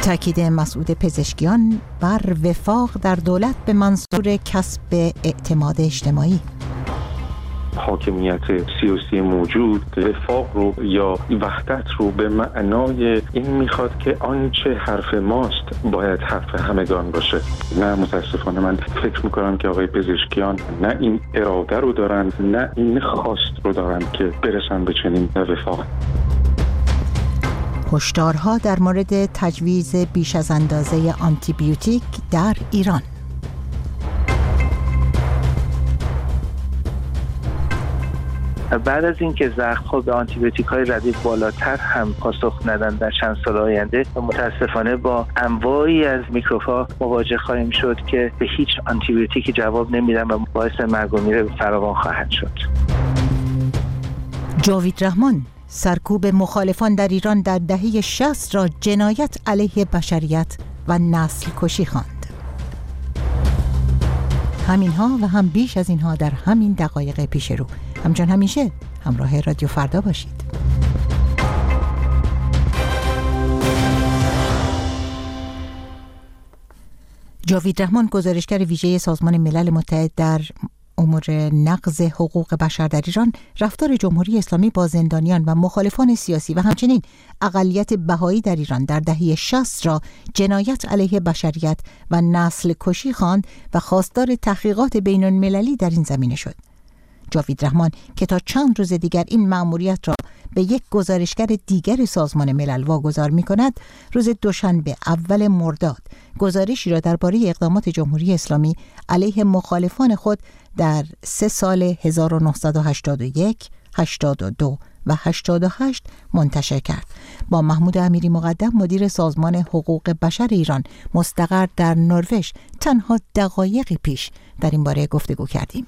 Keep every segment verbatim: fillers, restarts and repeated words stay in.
تاکید مسعود پزشکیان بر وفاق در دولت به منظور کسب اعتماد اجتماعی. حاکمیت سیاسی موجود وفاق رو یا وحدت رو به معنای این میخواد که آنچه حرف ماست باید حرف همگان باشه. نه، متاسفانه من فکر میکنم که آقای پزشکیان نه این اراده رو دارن نه این خواست رو دارن که برسن به چنین وفاق. هشدارها در مورد تجویز بیش از اندازه آنتی بیوتیک در ایران. بعد از اینکه زخم‌ها به آنتیبیوتیک‌های ردیف بالاتر هم پاسخ ندن در چند سال آینده، متاسفانه با انواعی از میکروب‌ها مواجه خواهیم شد که به هیچ آنتیبیوتیکی جواب نمیدن و باعث مرگ و میر فراوان خواهد شد. جاوید رحمان سرکوب مخالفان در ایران در دهه شصت را جنایت علیه بشریت و نسل کشی خواند. همینها و هم بیش از اینها در همین دقایق پیش رو. همچون همیشه همراه رادیو فردا باشید. جاوید رحمان گزارشگر ویژه سازمان ملل متحد در امور نقض حقوق بشر در ایران، رفتار جمهوری اسلامی با زندانیان و مخالفان سیاسی و همچنین اقلیت بهایی در ایران در دهه شصت را جنایت علیه بشریت و نسل کشی خواند و خواستار تحقیقات بین المللی در این زمینه شد. جاوید رحمان که تا چند روز دیگر این مأموریت را به یک گزارشگر دیگر سازمان ملل واگذار می کند، روز دوشنبه اول مرداد گزارشی را درباره اقدامات جمهوری اسلامی علیه مخالفان خود در سه سال هزار و نهصد و هشتاد و یک، هشتاد و دو و هشتاد و هشت منتشر کرد. با محمود امیری مقدم مدیر سازمان حقوق بشر ایران مستقر در نروژ تنها دقایقی پیش در این باره گفتگو کردیم.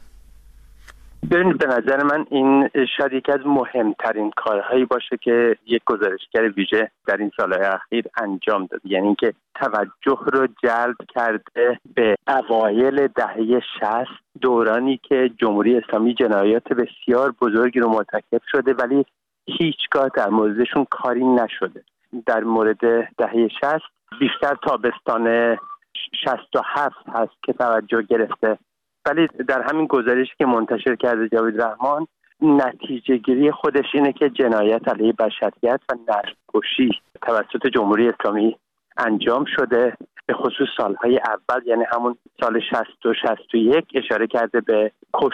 ببینید، به نظر من این شاید یکی از مهمترین کارهایی باشه که یک گزارشگر ویژه در این سالهای اخیر انجام داد، یعنی اینکه توجه رو جلب کرده به اوایل دهه شصت، دورانی که جمهوری اسلامی جنایات بسیار بزرگی رو مرتکب شده ولی هیچگاه در موردشون کاری نشده. در مورد دهه شصت بیشتر تابستان شصت و هفت هست که توجه گرفته، ولی در همین گزارشی که منتشر کرده جاوید رحمان، نتیجه گیری خودش اینه که جنایت علیه بشریت و نسل کشی توسط جمهوری اسلامی انجام شده. به خصوص سالهای اول، یعنی همون سال شصت و شصت و یک، اشاره کرده به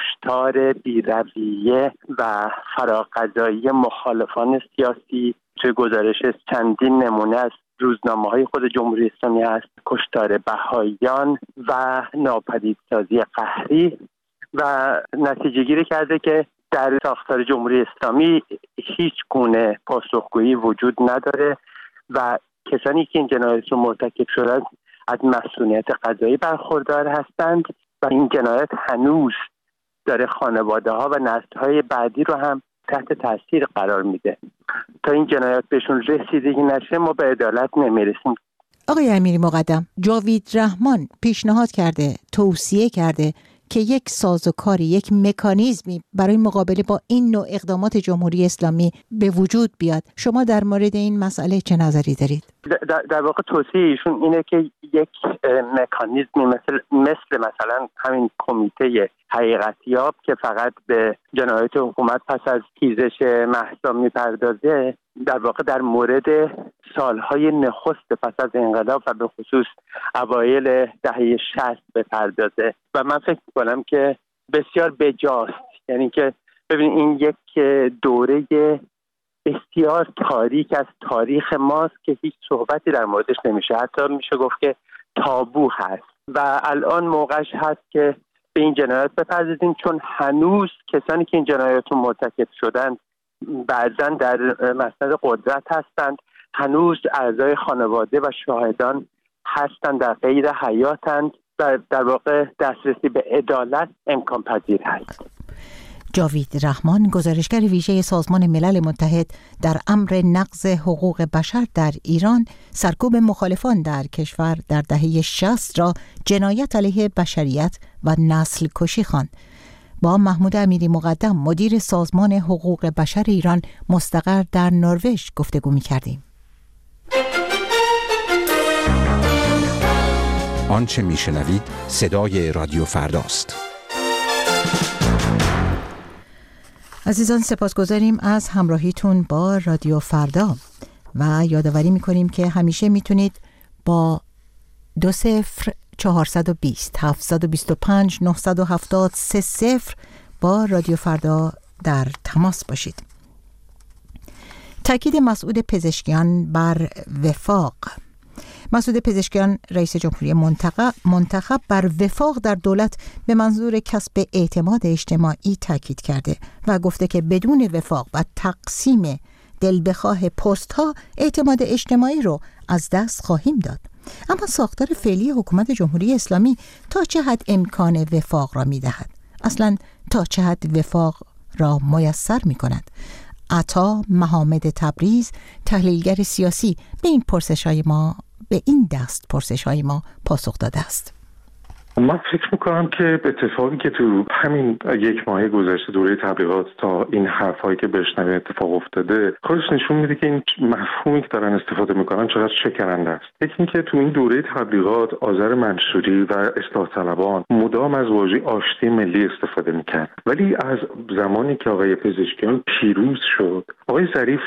کشتار بی‌رویه و فراقضایی مخالفان سیاسی. توی گزارش چندین نمونه از روزنامه‌های خود جمهوری اسلامی هست، کشتار بهائیان و ناپدیدسازی قهری، و نتیجه گیری کرده که در ساختار جمهوری اسلامی هیچ گونه پاسخگویی وجود نداره و کسانی که این جنایت رو مرتکب شدند از مسئولیت قضایی برخوردار هستند و این جنایت هنوز داره خانواده‌ها و نسل‌های بعدی رو هم تحت تاثیر قرار میده. تا این جنایات بهشون رسیدگی نشه ما به عدالت نمیرسیم. آقای امیری مقدم، جاوید رحمان پیشنهاد کرده، توصیه کرده که یک سازوکاری، یک مکانیزمی برای مقابله با این نوع اقدامات جمهوری اسلامی به وجود بیاد. شما در مورد این مسئله چه نظری دارید؟ در, در واقع توصیه ایشون اینه که یک مکانیزمی مثل مثل مثلا همین کمیته حقیقتیاب که فقط به جنایات حکومت پس از خیزش مهسا میپردازه، در واقع در مورد سالهای نخست پس از انقلاب و به خصوص اوایل دهه شصت بپردازه و من فکر می‌کنم که بسیار بجاست. یعنی که ببینید این یک دوره بسیار تاریک از تاریخ ماست که هیچ صحبتی در موردش نمیشه، حتی میشه گفت که تابو هست و الان موقعش هست که به این جنایات بپردازیم، چون هنوز کسانی که این جنایات رو مرتکب شدند بعضا در مسند قدرت هستند، هنوز اعضای خانواده و شاهدان هستند، در غیر حیاتند و در واقع دسترسی به عدالت امکان پذیر هست. جاوید رحمان گزارشگر ویژه سازمان ملل متحد در امر نقض حقوق بشر در ایران، سرکوب مخالفان در کشور در دهه شصت را جنایت علیه بشریت و نسل کشی خواند. با محمود امیری مقدم مدیر سازمان حقوق بشر ایران مستقر در نروژ گفتگو می‌کردیم. آنچه میشنوید صدای رادیو فرداست. عزیزان سپاسگزاریم از همراهیتون با رادیو فردا و یادآوری میکنیم که همیشه میتونید با دو صفر چهارصد و بیست هفتصد و بیست و پنج نهصد و هفتاد سه صفر با رادیو فردا در تماس باشید. تاکید مسعود پزشکیان بر وفاق. مسعود پزشکیان رئیس جمهوری منتخب منتخب بر وفاق در دولت به منظور کسب اعتماد اجتماعی تاکید کرده و گفته که بدون وفاق و تقسیم دل بخواه پست ها اعتماد اجتماعی رو از دست خواهیم داد. اما ساختار فعلی حکومت جمهوری اسلامی تا چه حد امکان وفاق را می دهد؟ اصلا تا چه حد وفاق را میسر می کند؟ عطا محمد تبریز تحلیلگر سیاسی به این پرسش‌های ما به این دست پرسش‌های ما پاسخ داده است. من فکر میکنم که اتفاقی که تو همین یک ماه گذشته دوره تبلیغات تا این حرفایی که بشنویم اتفاق افتاده خودش نشون میده که این مفهومی که دارن استفاده میکنن چقدر شکننده است. یکی اینکه تو این دوره تبلیغات آذر منصوری و اصلاح طلبان مدام از واژه آشتی ملی استفاده میکرد، ولی از زمانی که آقای پزشکیان پیروز شد، آقای ظریف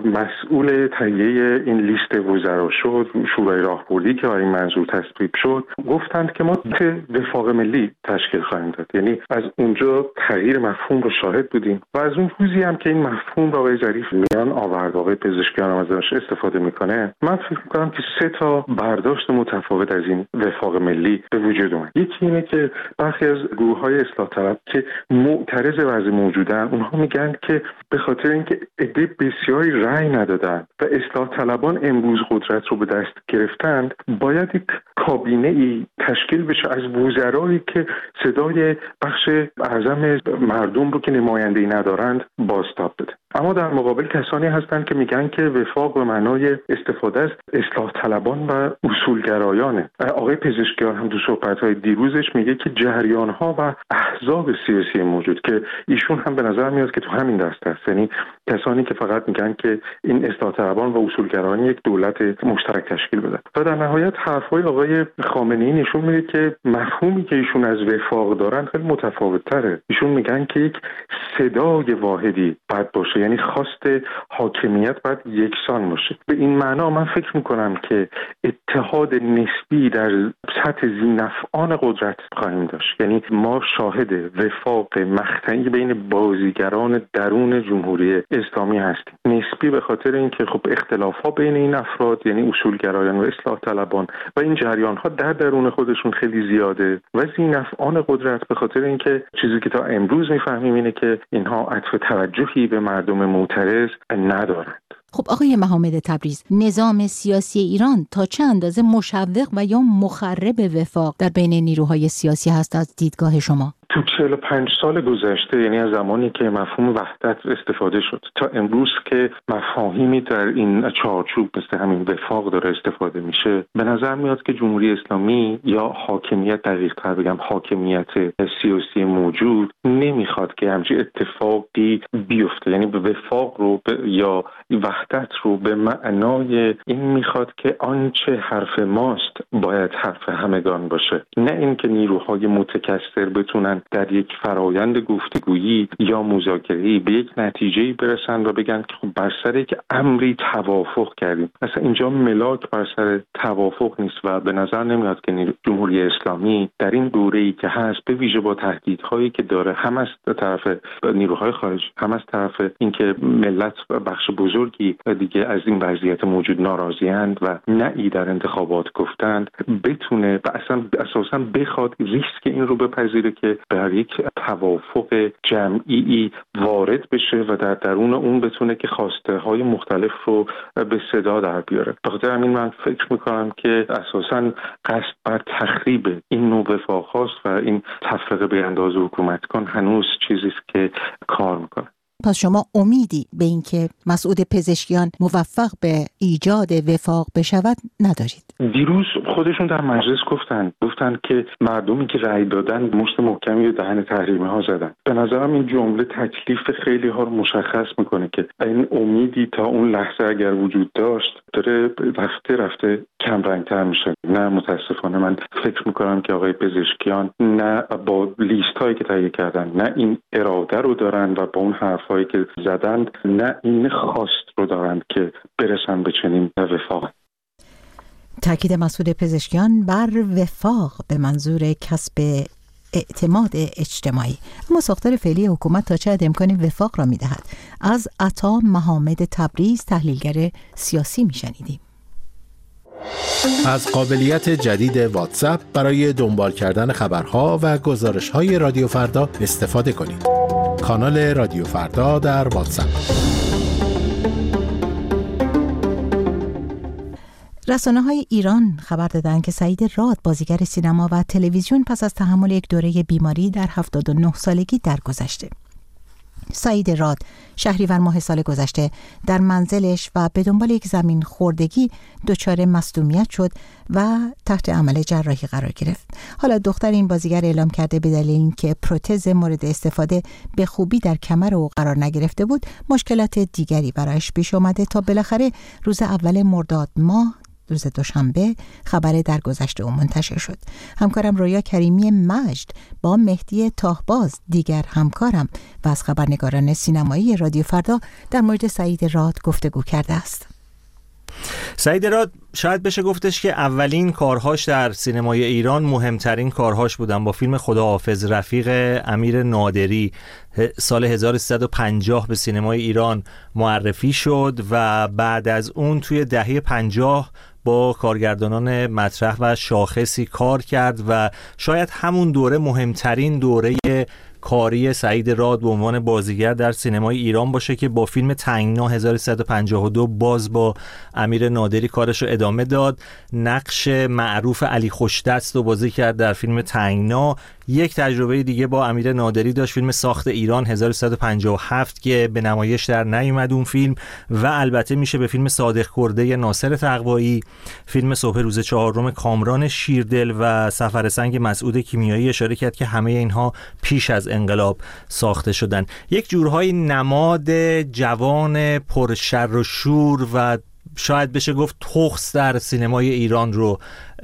مسئول تهیه این لیست وزرا شد، شورای راهبردی که برای این منظور تصویب شد، گفتند که ما وفاق ملی تشکیل خواهیم داد. یعنی از اونجا تغییر مفهوم رو شاهد بودیم و از اون روزی هم که این مفهوم رو آقای ظریف میان آورد، آقای پزشکیان هم ازش استفاده میکنه، من فکر میکنم که سه تا برداشت متفاوت از این وفاق ملی به وجود اومد. یکی اینه که برخی از گروه‌های اصلاح طلب که معترض وضع موجودن، اونها میگن که به خاطر اینکه عده بسیاری رأی ندادن و اصلاح طلبان امروز قدرت رو به دست گرفتند، باید یک کابینه‌ای تشکیل بشه از وزرایی که صدای بخش اعظم مردم رو که نماینده‌ای ندارند بازتاب بده. اما در مقابل کسانی هستند که میگن که وفاق به معنای استفاده از اصلاح طلبان و اصولگرایانه. آقای پزشکیان هم تو صحبت‌های دیروزش میگه که جریان‌ها و احزاب سیاسی موجود که ایشون هم به نظر میاد که تو همین دسته است، یعنی کسانی که فقط میگن که این اصلاح طلبان و اصولگرایان یک دولت مشترک تشکیل بدن. و در نهایت حرف‌های آقای خامنه‌ای نشون میده که مفهومی که ایشون از وفاق دارن خیلی متفاوت‌تره. ایشون میگن که یک صدای واحدی باید باشه، یعنی خواست حاکمیت باید یکسان باشه. به این معنا من فکر میکنم که اتحاد نسبی در سطح ذی‌نفعان قدرت خواهیم داشت. یعنی ما شاهد وفاق مقطعی بین بازیگران درون جمهوری اسلامی هستیم. نسبی به خاطر اینکه خب اختلاف‌ها بین این افراد، یعنی اصولگرایان و اصلاح طلبان و این جریان‌ها در درون خودشون خیلی زیاده، و ذی‌نفعان قدرت به خاطر اینکه چیزی که تا امروز میفهمیم اینه که اینها عطف توجهی به مردم معترض ندارند. خب آقای محمد تبریز، نظام سیاسی ایران تا چه اندازه مشوق و یا مخرب وفاق در بین نیروهای سیاسی هست از دیدگاه شما؟ تو چهل و پنج سال گذشته، یعنی از زمانی که مفهوم وحدت استفاده شد تا امروز که مفاهیمی در این چارچوب مثل همین وفاق داره استفاده میشه، به نظر میاد که جمهوری اسلامی یا حاکمیت، دقیق تر بگم حاکمیت سیاسی موجود، نمیخواد که همچین اتفاقی بیفته. یعنی به وفاق رو یا وحدت رو به معنای این میخواد که آنچه حرف ماست باید حرف همگان باشه، نه اینکه نیروهای متکثر بتونن در یک فرایند گفتگویی یا مذاکره‌ای به یک نتیجه‌ای برسن و بگن که خب بر سر یک امری توافق کردیم. مثلا اینجا ملاک بر سر توافق نیست و به نظر نمیاد که جمهوری اسلامی در این دوره‌ای که هست، به ویژه با تهدیدهایی که داره، هم از طرف نیروهای خارجی، هم از طرف اینکه ملت بخش بزرگی دیگه از این وضعیت موجود ناراضی‌اند و نهی در انتخابات گفتند، بتونه و اصلا اساساً بخواد ریسک این رو بپذیره که در یک توافق جمعی وارد بشه و در درون اون بتونه که خواسته های مختلف رو به صدا در بیاره. بخاطر همین من فکر میکنم که اساساً قصد بر تخریب این نوع وفاق هاست و این تفرقه به اندازه حکومت کن هنوز چیزیست که کار میکنه. پس شما امیدی به اینکه مسعود پزشکیان موفق به ایجاد وفاق بشود ندارید؟ دیروز خودشون در مجلس گفتن گفتن که مردمی که رأی دادن مشت محکمی به دهن تحریمی ها زدن. به نظرم این جمله تکلیف خیلی ها رو مشخص میکنه که این امیدی تا اون لحظه اگر وجود داشت داره رفته رفته کم رنگتر میشه. نه، متاسفانه من فکر میکنم که آقای پزشکیان نه با لیست هایی که تهیه کردن، نه این اراده رو دارن و با اون حرف هایی که زدن، نه این خواست رو دارن که برسن به چنین وفاق. تاکید مسعود پزشکیان بر وفاق به منظور کسب اعتماد اجتماعی. اما ساختار فعلی حکومت تا چه حد امکان وفاق را می‌دهد؟ از عطا محمد تبریز، تحلیلگر سیاسی، می‌شنیدیم. از قابلیت جدید واتساپ برای دنبال کردن خبرها و گزارش‌های رادیو فردا استفاده کنید. کانال رادیو فردا در واتساپ. رسانه‌های ایران خبر دادند که سعید راد، بازیگر سینما و تلویزیون، پس از تحمل یک دوره بیماری در هفتاد و نه سالگی درگذشته. سعید راد شهریور ماه سال گذشته در منزلش و به دنبال یک زمین خوردگی دچار مصدومیت شد و تحت عمل جراحی قرار گرفت. حالا دختر این بازیگر اعلام کرده به دلیل اینکه پروتز مورد استفاده به خوبی در کمر او قرار نگرفته بود، مشکلات دیگری برایش پیش اومده تا بالاخره روز اول مرداد ماه، روز دوشنبه، خبر درگذشت او منتشر شد. همکارم رویا کریمی مجد با مهدی تاهباز، دیگر همکارم و از خبرنگاران سینمایی رادیو فردا، در مورد سعید راد گفتگو کرده است. سعید راد شاید بشه گفتش که اولین کارهاش در سینمای ایران مهمترین کارهاش بودن. با فیلم خداحافظ رفیق امیر نادری سال هزار و سیصد و پنجاه به سینمای ایران معرفی شد و بعد از اون توی دهه پنجاه با کارگردانان مطرح و شاخصی کار کرد و شاید همون دوره مهمترین دوره کاری سعید راد به عنوان بازیگر در سینمای ایران باشه که با فیلم تنگنا هزار و سیصد و پنجاه و دو باز با امیر نادری کارش رو ادامه داد. نقش معروف علی خوشدست رو بازی کرد در فیلم تنگنا. یک تجربه دیگه با امیر نادری داشت، فیلم ساخت ایران هزار و سیصد و پنجاه و هفت که به نمایش در نیومد اون فیلم، و البته میشه به فیلم صادق کرده ناصر تقوایی، فیلم صبح روز چهارم کامران شیردل و سفر سنگ مسعود کیمیایی اشاره کرد که همه اینها پیش از انقلاب ساخته شدن. یک جورهای نماد جوان پرشر و شور و شاید بشه گفت تخس در سینمای ایران رو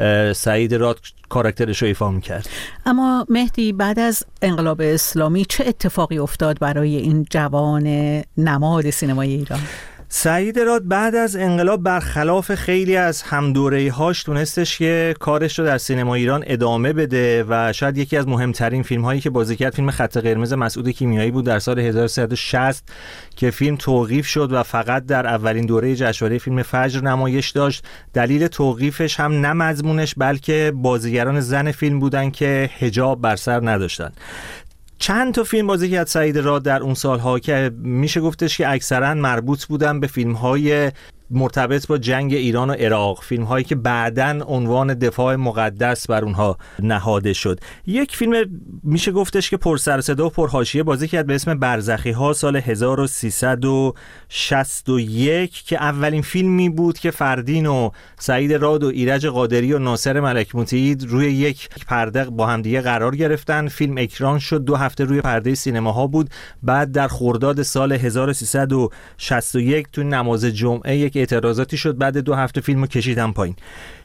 سعید راد کاراکترش رو ایفا می‌کرد. اما مهدی، بعد از انقلاب اسلامی چه اتفاقی افتاد برای این جوان نماد سینمای ایران؟ سعید راد بعد از انقلاب برخلاف خیلی از همدوره‌هاش تونستش که کارش رو در سینما ایران ادامه بده و شاید یکی از مهمترین فیلم‌هایی که بازی کرد فیلم خط قرمز مسعود کیمیایی بود در سال هزار و سیصد و شصت که فیلم توقیف شد و فقط در اولین دوره جشنواره فیلم فجر نمایش داشت. دلیل توقیفش هم نه مضمونش بلکه بازیگران زن فیلم بودن که حجاب بر سر نداشتن. چند تا فیلم بازی کرد سعید راد در اون سالها که میشه گفتش که اکثرا مربوط بودن به فیلم‌های مرتبط با جنگ ایران و عراق، فیلم هایی که بعداً عنوان دفاع مقدس بر اونها نهاده شد. یک فیلم میشه گفتش که پر سر و صدا و پر حاشیه بازی کرد به اسم برزخی ها سال هزار و سیصد و شصت و یک که اولین فیلمی بود که فردین و سعید راد و ایرج قادری و ناصر ملک مطیع روی یک پرده با همدیگه قرار گرفتن. فیلم اکران شد، دو هفته روی پرده سینماها بود. بعد در خرداد سال هزار و سیصد و شصت و یک تو نماز جمعه یک اعتراضاتی شد، بعد دو هفته فیلمو کشیدن پایین.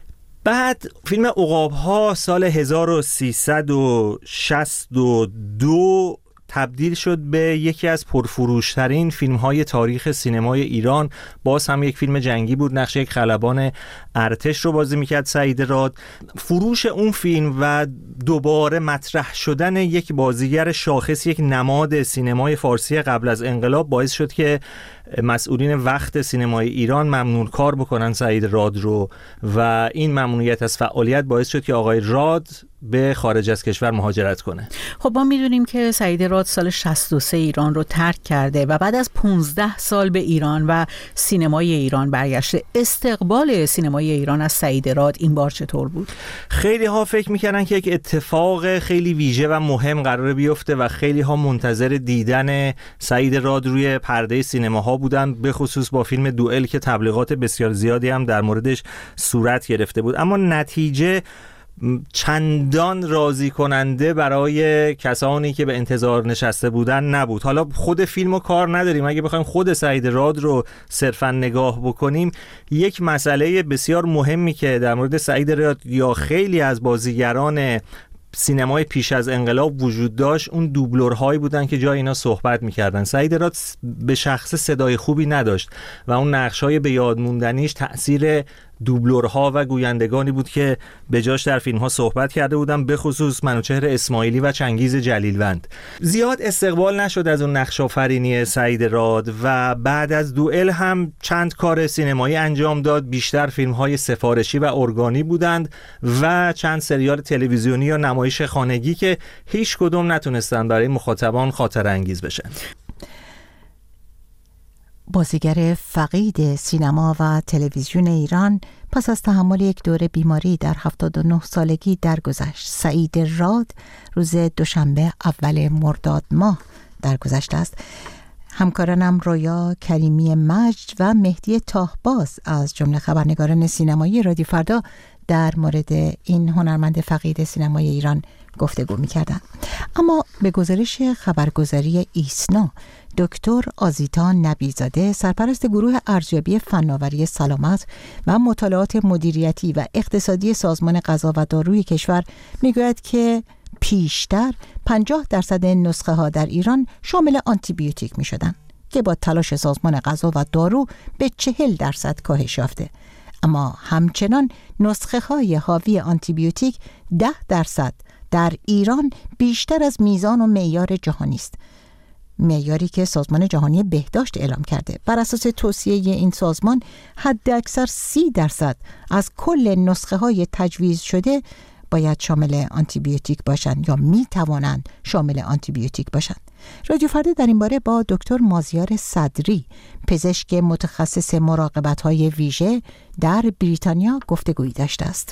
بعد فیلم عقاب‌ها سال هزار و سیصد و شصت و دو تبدیل شد به یکی از پرفروشترین فیلم‌های تاریخ سینمای ایران. باز هم یک فیلم جنگی بود، نقش یک خلبان ارتش رو بازی میکرد سعید راد. فروش اون فیلم و دوباره مطرح شدن یک بازیگر شاخص، یک نماد سینمای فارسی قبل از انقلاب باعث شد که مسئولین وقت سینمای ایران ممنون کار بکنن سعید راد رو و این ممنوعیت از فعالیت باعث شد که آقای راد به خارج از کشور مهاجرت کنه. خب ما میدونیم که سعید راد سال شصت و سه ایران رو ترک کرده و بعد از پانزده سال به ایران و سینمای ایران برگشته. استقبال سینمای ایران از سعید راد این بار چطور بود؟ خیلی ها فکر میکنن که یک اتفاق خیلی ویژه و مهم قراره بیفته و خیلی ها منتظر دیدن سعید راد روی پرده سینماها بودن، به خصوص با فیلم دوئل که تبلیغات بسیار زیادی هم در موردش صورت گرفته بود. اما نتیجه چندان راضی کننده برای کسانی که به انتظار نشسته بودن نبود. حالا خود فیلمو کار نداریم، اگه بخوایم خود سعید راد رو صرفا نگاه بکنیم، یک مسئله بسیار مهمی که در مورد سعید راد یا خیلی از بازیگران سینمای پیش از انقلاب وجود داشت، اون دوبلورهایی بودن که جای اینا صحبت میکردن. سعید راد به شخص صدای خوبی نداشت و اون نقش‌های به یاد موندنیش تأثیر دوبلورها و گویندگانی بود که به جاش در فیلم‌ها صحبت کرده بودن، به خصوص منوچهر اسماعیلی و چنگیز جلیلوند. زیاد استقبال نشد از اون نقش آفرینی سعید راد و بعد از دوئل هم چند کار سینمایی انجام داد، بیشتر فیلم‌های سفارشی و ارگانی بودند و چند سریال تلویزیونی یا نمایش خانگی که هیچ کدوم نتونستن برای مخاطبان خاطره انگیز بشن. بازیگر فقید سینما و تلویزیون ایران پس از تحمل یک دوره بیماری در هفتاد و نه سالگی درگذشت. سعید راد روز دوشنبه اول مرداد ماه درگذشته است. همکارانم رویا کریمی مجد و مهدی تاهباز از جمله خبرنگاران سینمایی رادیو فردا در مورد این هنرمند فقید سینمای ایران گفتگو می‌کردند. اما به گزارش خبرگزاری ایسنا، دکتر آزیتا نبیزاده، سرپرست گروه ارزیابی فناوری سلامت و مطالعات مدیریتی و اقتصادی سازمان غذا و داروی کشور، میگوید که پیشتر پنجاه درصد نسخه ها در ایران شامل آنتی بیوتیک می شدن که با تلاش سازمان غذا و دارو به چهل درصد کاهش یافته. اما همچنان نسخه های حاوی آنتی بیوتیک ده درصد در ایران بیشتر از میزان و معیار جهانی است، معیاری که سازمان جهانی بهداشت اعلام کرده. بر اساس توصیه این سازمان حد اکثر سی درصد از کل نسخه های تجویز شده باید شامل آنتی بیوتیک باشند یا می توانند شامل آنتی بیوتیک باشند. رادیو فردا در این باره با دکتر مازیار صدری، پزشک متخصص مراقبت های ویژه در بریتانیا گفتگویی داشته است.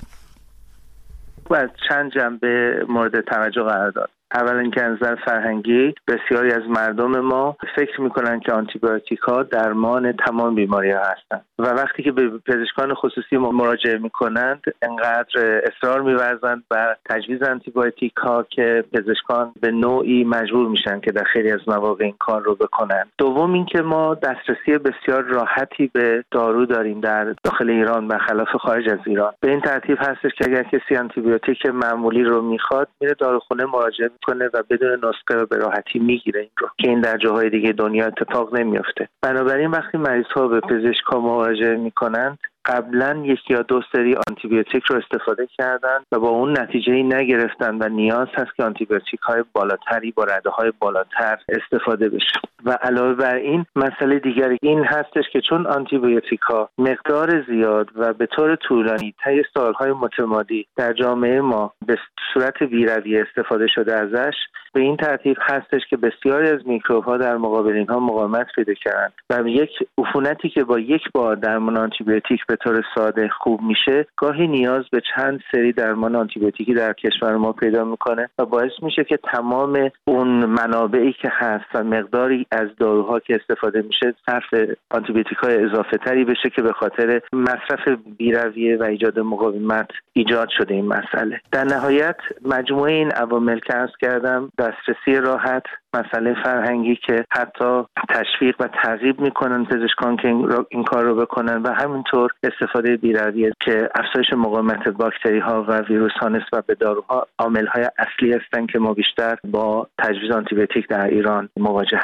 از چند جنبه مورد توجه قرار داد. اولا اینکه از نظر فرهنگی بسیاری از مردم ما فکر میکنن که آنتیبیوتیک‌ها درمان تمام بیماری‌ها هستند و وقتی که به پزشکان خصوصی مراجعه میکنند انقدر اصرار می‌ورزند بر تجویز آنتیبیوتیک‌ها که پزشکان به نوعی مجبور میشن که در خیلی از مواقع این کار رو بکنن. دوم اینکه ما دسترسی بسیار راحتی به دارو داریم در داخل ایران برخلاف خارج از ایران. به این ترتیب هستش که اگر کسی آنتیبیوتیک معمولی رو میخواد میره داروخونه مراجعه کنه و بدون نسخه رو به راحتی میگیره، این رو که این در جاهای دیگه دنیا اتفاق نمیفته. بنابراین وقتی مریض ها به پزشکا مراجعه میکنند قبلا یک یا دو سری آنتیبیوتیک رو استفاده کردن و با اون نتیجه‌ای نگرفتن و نیاز هست که آنتیبیوتیک های بالاتری با رده های بالاتر استفاده بشه. و علاوه بر این مسئله دیگری این هستش که چون آنتیبیوتیک ها مقدار زیاد و به طور طولانی طی سالهای متمادی در جامعه ما به صورت بی‌رویه استفاده شده ازش، به این ترتیب هستش که بسیاری از میکروب‌ها در مقابل اینها مقاومت پیدا کردن و یک عفونتی که با یک بار درمان آنتیبیوتیک به طور ساده خوب میشه، گاهی نیاز به چند سری درمان آنتیبیوتیکی در کشور ما پیدا میکنه و باعث میشه که تمام اون منابعی که هست و مقداری از داروها که استفاده میشه صرف آنتیبیوتیک‌های اضافه تری بشه که به خاطر مصرف بی‌رویه و ایجاد مقاومت ایجاد شده این مسئله. در نهایت مجموعه این عوامل که عرض کردم، دسترسی راحت، مسئله فرهنگی که حتی تشویق و ترغیب میکنن پزشکان که این کار رو بکنن و همینطور استفاده بی‌رویه که افزایش مقاومت باکتری ها و ویروس ها نسبت به داروها عامل های اصلی هستند که ما بیشتر با تجویز آنتیبیوتیک در ایران مواجه هستیم.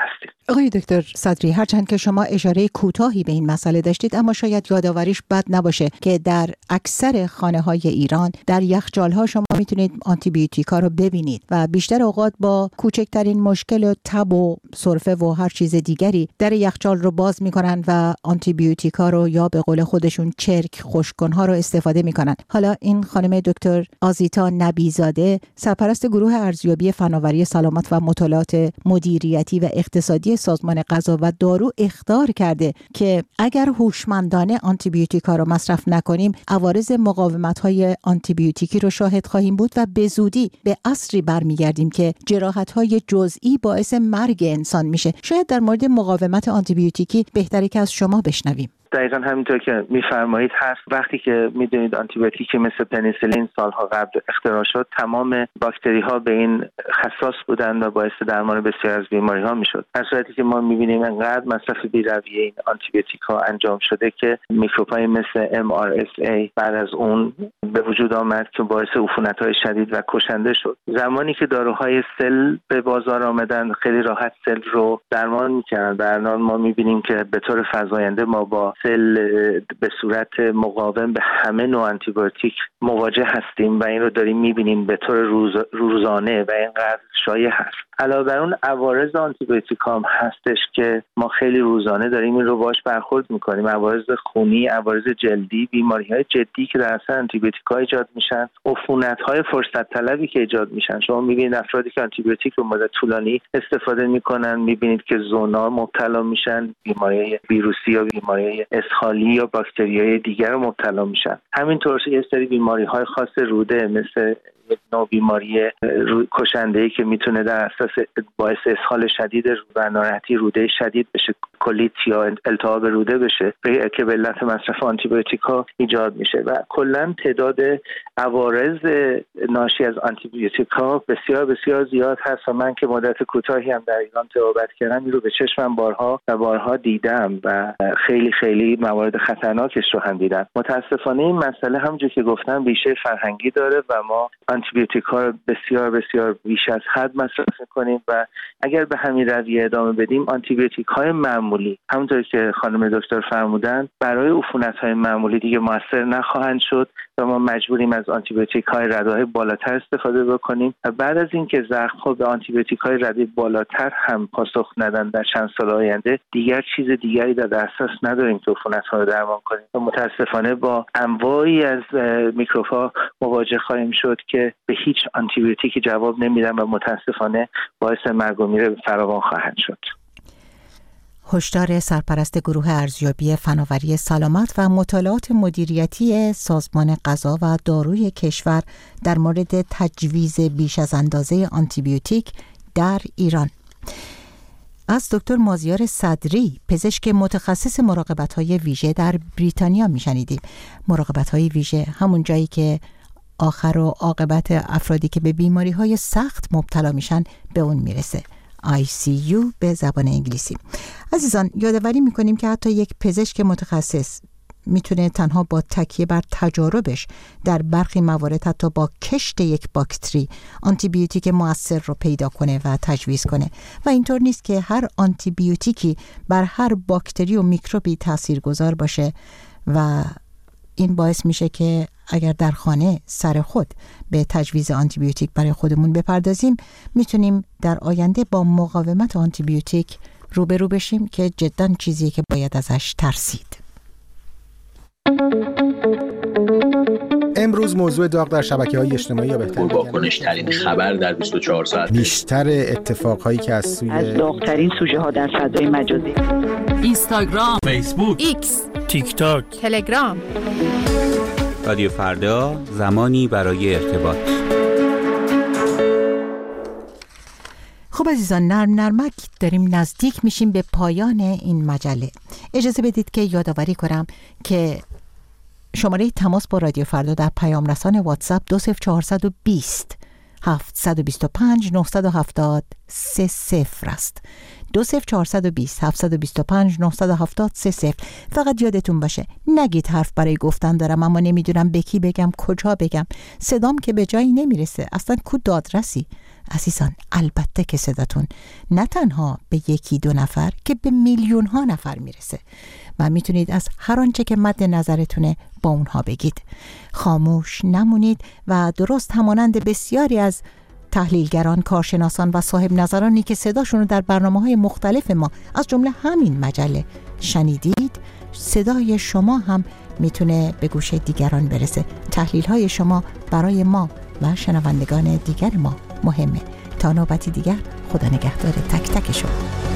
آقای دکتر صدری، هرچند که شما اشاره کوتاهی به این مسئله داشتید، اما شاید یادآوریش بد نباشه که در اکثر خانه‌های ایران در یخچال‌ها شما میتونید آنتی بیوتیکا رو ببینید و بیشتر اوقات با کوچکترین مشکل و تب و سرفه و هر چیز دیگری در یخچال رو باز میکنن و آنتی بیوتیکا رو یا به قول خودشون چرک خوشکن‌ها رو استفاده میکنن. حالا این خانم دکتر آزیتا نبیزاده، سرپرست گروه ارزیابی فناوری سلامت و مطالعات مدیریتی و اقتصادی سازمان غذا و دارو اخطار کرده که اگر هوشمندانه آنتی بیوتیکا رو مصرف نکنیم عوارض مقاومت‌های آنتی بیوتیکی رو شاهد خواهیم بود و به زودی به عصری برمیگردیم که جراحت‌های جزئی باعث مرگ انسان میشه. شاید در مورد مقاومت آنتی بیوتیکی بهتره که از شما بشنویم. دقیقا همینطور که میفرمایید هست. وقتی که میدونید آنتی بیوتیکی مثل پنیسیلین سالها قبل اختراع شد، تمام باکتری ها به این حساس بودند و باعث درمان بسیار از بیماری ها میشد. در صورتی که ما میبینیم انقدر مصرف بی‌رویه این آنتی بیوتیک ها انجام شده که میکروب های مثل ام آر اس ای بعد از اون به وجود آمد که باعث عفونت های شدید و کشنده شد. زمانی که داروهای سل به بازار آمدن خیلی راحت سل رو درمان میکردن. در الان ما میبینیم که به طور فزاینده ما با سل به صورت مقاوم به همه نوع آنتی بیوتیک مواجه هستیم و این رو داریم میبینیم به طور روز روزانه و اینقدر شایع هست. علاوه بر اون عوارض آنتی بیوتیک هم هستش که ما خیلی روزانه داریم این رو باش برخورد میکنیم. عوارض خونی، عوارض جلدی، بیماری‌های جدی که در اثر آنتی بیوتیک ها ایجاد میشن، عفونت‌های فرصت طلبی که ایجاد میشن. شما میبینید افرادی که آنتی بیوتیک رو مدت طولانی استفاده میکنن میبینید که زونا مبتلا میشن، بیماری‌های ویروسی یا بیماری‌های اسهالی یا باکتریای دیگر مبتلا میشن. همینطور یه سری بیماری‌های خاص روده مثل یک نوع بیماری کشنده‌ای که میتونه در اساس باعث اسهال شدید و ناراحتی روده شدید بشه، کولیت یا التهاب روده بشه که به علت مصرف آنتی بیوتیک ها ایجاد میشه و کلا تعداد عوارض ناشی از آنتی بیوتیک ها بسیار بسیار زیاد هست و من که مدت کوتاهی هم در ایران تجربه کردم این رو به چشمم بارها و بارها دیدم و خیلی خیلی موارد خطرناکش رو هم دیدم. متاسفانه این مسئله همونجور که گفتم ریشه فرهنگی داره و ما آنتی بیوتیک ها رو بسیار بسیار بیش از حد مصرف می‌کنیم و اگر به همین رویه ادامه بدیم آنتی بیوتیک های معمولی همونطور که خانم دکتر فرمودن برای عفونت های معمولی دیگه موثر نخواهند شد و ما مجبوریم از آنتی بیوتیک های رده‌های بالاتر استفاده بکنیم و بعد از اینکه زخم ها به آنتی بیوتیک های رده بالاتر هم پاسخ ندن در چند سال آینده دیگر چیز دیگری در دسترس نداریم که عفونت ها رو درمان کنیم و متاسفانه با انواعی از میکروب ها مواجه خواهیم شد که به هیچ آنتی بیوتیکی جواب نمیدن و متاسفانه باعث مرگ و میر فراوان خواهند شد. هشدار سرپرست گروه ارزیابی فناوری سلامت و مطالعات مدیریتی سازمان غذا و داروی کشور در مورد تجویز بیش از اندازه آنتی بیوتیک در ایران. از دکتر مازیار صدری، پزشک متخصص مراقبت‌های ویژه در بریتانیا میشنیدیم. مراقبت‌های ویژه همون جایی که آخر و عاقبت افرادی که به بیماری‌های سخت مبتلا میشن به اون میرسه. آی سی یو به زبان انگلیسی. عزیزان یادآوری میکنیم که حتی یک پزشک متخصص میتونه تنها با تکیه بر تجاربش در برخی موارد حتی با کشت یک باکتری آنتی بیوتیک مؤثر رو پیدا کنه و تجویز کنه و اینطور نیست که هر آنتی بیوتیکی بر هر باکتری و میکروبی تاثیرگذار باشه و این باعث میشه که اگر در خانه سر خود به تجویز آنتی بیوتیک برای خودمون بپردازیم میتونیم در آینده با مقاومت آنتی بیوتیک روبرو بشیم که جدا چیزیه که باید ازش ترسید. امروز موضوع داغ در شبکه‌های اجتماعی یا بهتر واکنش ترین خبر در بیست و چهار ساعت، بیشتر اتفاقهایی که از سوی از داغ‌ترین سوژه ها در فضای مجازی، اینستاگرام، فیسبوک، ایکس، تیک تاک، تلگرام. رادیو فردا، زمانی برای ارتباط. خب عزیزان، نرم نرمک داریم نزدیک میشیم به پایان این مجله. اجازه بدید که یادآوری کنم که شماره تماس با رادیو فردا در پیام رسان واتساپ دو صفر چهارصد و بیست هفتصد و بیست و پنج نهصد و هفتاد سه صفر است. دو صفر چهارصد و بیست هفتصد و بیست و پنج نهصد و هفتاد سه صفر. فقط یادتون باشه نگید حرف برای گفتن دارم اما نمیدونم به کی بگم، کجا بگم، صدام که به جایی نمیرسه، اصلا کو دادرسی. عزیزان البته که صداتون نه تنها به یکی دو نفر که به میلیون ها نفر میرسه و میتونید از هر آنچه که مد نظرتونه با اونها بگید. خاموش نمونید و درست همانند بسیاری از تحلیلگران، کارشناسان و صاحب نظرانی که صداشون رو در برنامه‌های مختلف ما از جمله همین مجله شنیدید، صدای شما هم میتونه به گوش دیگران برسه. تحلیل‌های شما برای ما و شنوندگان دیگر ما مهمه. تا نوبتی دیگر، خدا نگهدار تک تک شما.